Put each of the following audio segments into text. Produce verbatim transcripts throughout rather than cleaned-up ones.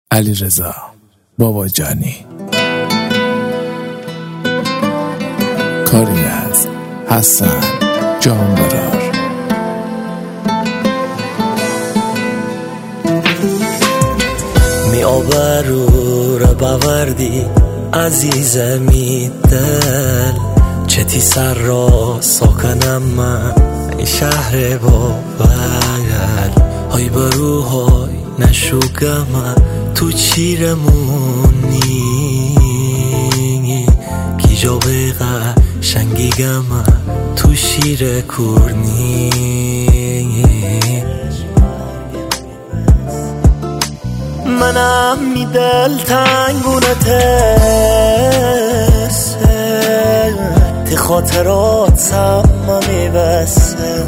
علیرضا باباجانی. کاری از حسن جانبرار. می آبرو را باوردی عزیزمی دل، چتی سر را ساکنم من این شهر با بگل. های برو های نشوگم تو چیرمونی کی جا بگه شنگیگم تو شیر کورنی. منم می دل تنگونته تی خاطرات سم میبسه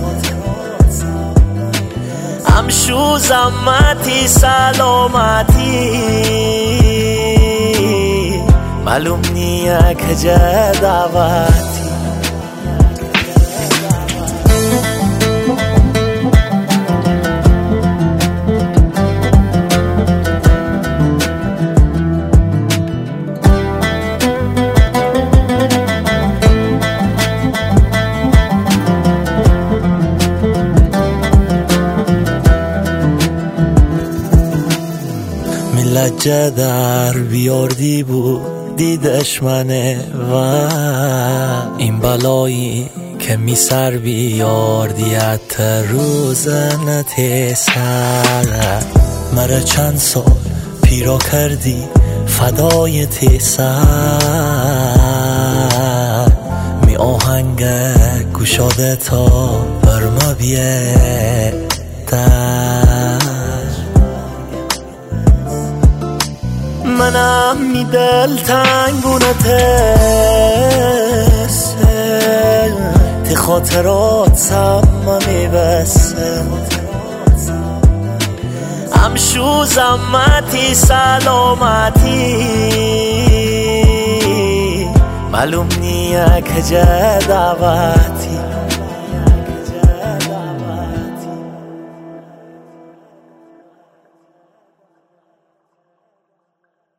همشو زمتی سلامتی معلوم نیه که جه دعوتی. لجه در بیاردی بود دیدش منه و این بلایی که می سر بیاردیت روزنت سر مرا چند سال پیرا کردی فدای تیسر می آهنگ گوشاده تا برما بیه در. منم می دل تنگونته تی خاطرات سم میبسه همشو زمتی سلامتی معلوم نیه که جه دعوتی.